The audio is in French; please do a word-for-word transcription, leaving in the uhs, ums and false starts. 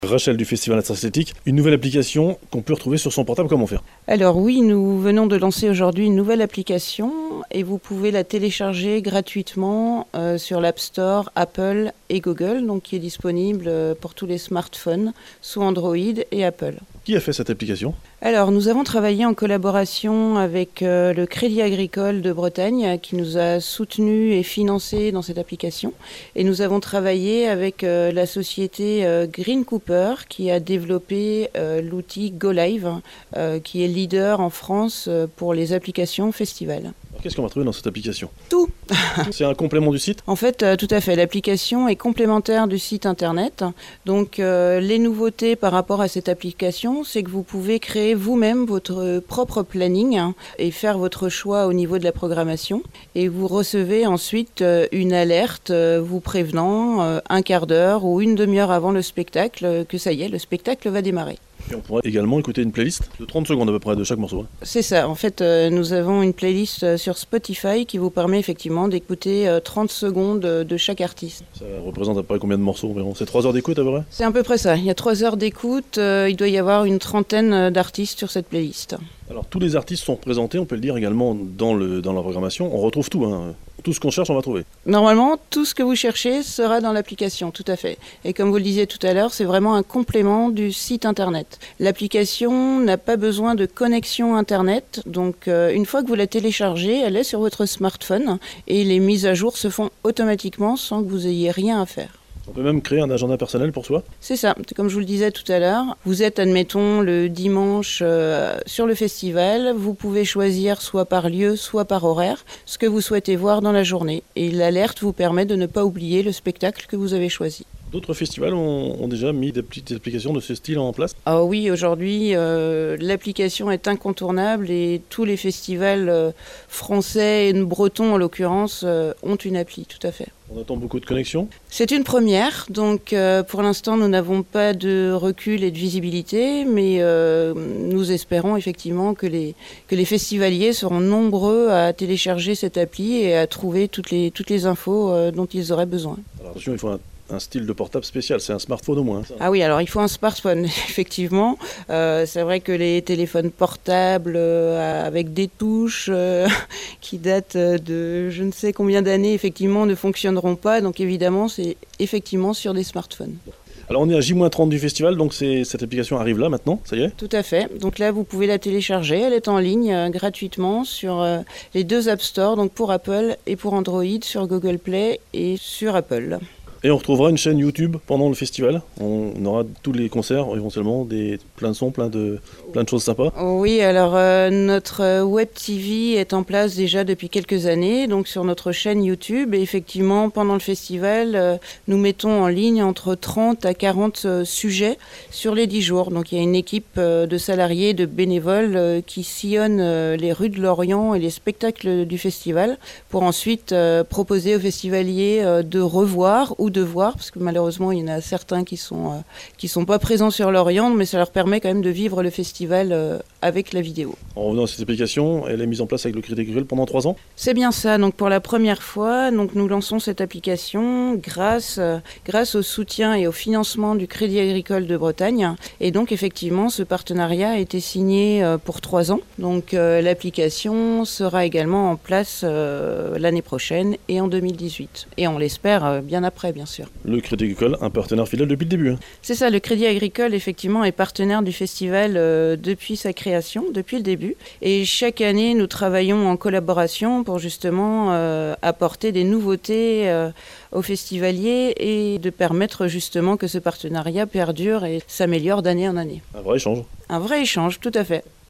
Rachel du Festival Interesthétique, une nouvelle application qu'on peut retrouver sur son portable, comment faire? Alors oui, nous venons de lancer aujourd'hui une nouvelle application et vous pouvez la télécharger gratuitement euh, sur l'App Store, Apple et Google, donc qui est disponible pour tous les smartphones sous Android et Apple. Qui a fait cette application? Alors, nous avons travaillé en collaboration avec euh, le Crédit Agricole de Bretagne qui nous a soutenus et financés dans cette application. Et nous avons travaillé avec euh, la société euh, Green Cooper qui a développé euh, l'outil GoLive euh, qui est leader en France euh, pour les applications festivals. Qu'est-ce qu'on va trouver dans cette application? Tout. C'est un complément du site? En fait, euh, tout à fait. L'application est complémentaire du site internet. Donc, euh, les nouveautés par rapport à cette application, c'est que vous pouvez créer vous-même votre propre planning hein, et faire votre choix au niveau de la programmation. Et vous recevez ensuite euh, une alerte euh, vous prévenant euh, un quart d'heure ou une demi-heure avant le spectacle euh, que ça y est, le spectacle va démarrer. Et on pourrait également écouter une playlist de trente secondes à peu près de chaque morceau. C'est ça. En fait, euh, nous avons une playlist sur Spotify qui vous permet effectivement d'écouter euh, trente secondes de chaque artiste. Ça représente à peu près combien de morceaux environ? C'est trois heures d'écoute à peu près? C'est à peu près ça. Il y a trois heures d'écoute. Euh, il doit y avoir une trentaine d'artistes sur cette playlist. Alors tous les artistes sont représentés, on peut le dire également dans, le, dans la programmation. On retrouve tout, hein. Tout ce qu'on cherche, on va trouver. Normalement, tout ce que vous cherchez sera dans l'application, tout à fait. Et comme vous le disiez tout à l'heure, c'est vraiment un complément du site internet. L'application n'a pas besoin de connexion internet, donc euh, une fois que vous la téléchargez, elle est sur votre smartphone et les mises à jour se font automatiquement sans que vous ayez rien à faire. On peut même créer un agenda personnel pour soi? C'est ça, comme je vous le disais tout à l'heure. Vous êtes, admettons, le dimanche euh, sur le festival. Vous pouvez choisir soit par lieu, soit par horaire, ce que vous souhaitez voir dans la journée. Et l'alerte vous permet de ne pas oublier le spectacle que vous avez choisi. D'autres festivals ont, ont déjà mis des petites applications de ce style en place? Ah oui, aujourd'hui, euh, l'application est incontournable et tous les festivals euh, français et bretons, en l'occurrence, euh, ont une appli, tout à fait. On attend beaucoup de connexions? C'est une première, donc euh, pour l'instant nous n'avons pas de recul et de visibilité, mais euh, nous espérons effectivement que les, que les festivaliers seront nombreux à télécharger cette appli et à trouver toutes les, toutes les infos euh, dont ils auraient besoin. Alors attention, il faut un, un style de portable spécial, c'est un smartphone au moins. Ça. Ah oui, alors il faut un smartphone, effectivement. Euh, c'est vrai que les téléphones portables euh, avec des touches euh, qui datent de je ne sais combien d'années, effectivement, ne fonctionneront pas. Donc évidemment, c'est effectivement sur des smartphones. Alors on est à J moins trente du festival, donc c'est, cette application arrive là maintenant, ça y est? Tout à fait. Donc là, vous pouvez la télécharger. Elle est en ligne euh, gratuitement sur euh, les deux App Store, donc pour Apple et pour Android, sur Google Play et sur Apple. Et on retrouvera une chaîne YouTube pendant le festival. On aura tous les concerts, éventuellement, des, plein de sons, plein de, plein de choses sympas. Oui, alors euh, notre Web T V est en place déjà depuis quelques années, donc sur notre chaîne YouTube. Et effectivement, pendant le festival, euh, nous mettons en ligne entre trente à quarante euh, sujets sur les dix jours. Donc il y a une équipe euh, de salariés, de bénévoles euh, qui sillonnent euh, les rues de Lorient et les spectacles du festival pour ensuite euh, proposer aux festivaliers euh, de revoir ou de voir, parce que malheureusement il y en a certains qui sont euh, qui sont pas présents sur Lorient, mais ça leur permet quand même de vivre le festival euh, avec la vidéo. En revenant à cette application, elle est mise en place avec le Crédit Agricole pendant trois ans? C'est bien ça, donc pour la première fois, donc nous lançons cette application grâce, euh, grâce au soutien et au financement du Crédit Agricole de Bretagne, et donc effectivement ce partenariat a été signé euh, pour trois ans, donc euh, l'application sera également en place euh, l'année prochaine et en deux mille dix-huit, et on l'espère euh, bien après bien sûr. Le Crédit Agricole, un partenaire fidèle depuis le début. Hein. C'est ça, le Crédit Agricole effectivement est partenaire du festival euh, depuis sa création, depuis le début. Et chaque année, nous travaillons en collaboration pour justement euh, apporter des nouveautés euh, aux festivaliers et de permettre justement que ce partenariat perdure et s'améliore d'année en année. Un vrai échange. Un vrai échange, tout à fait.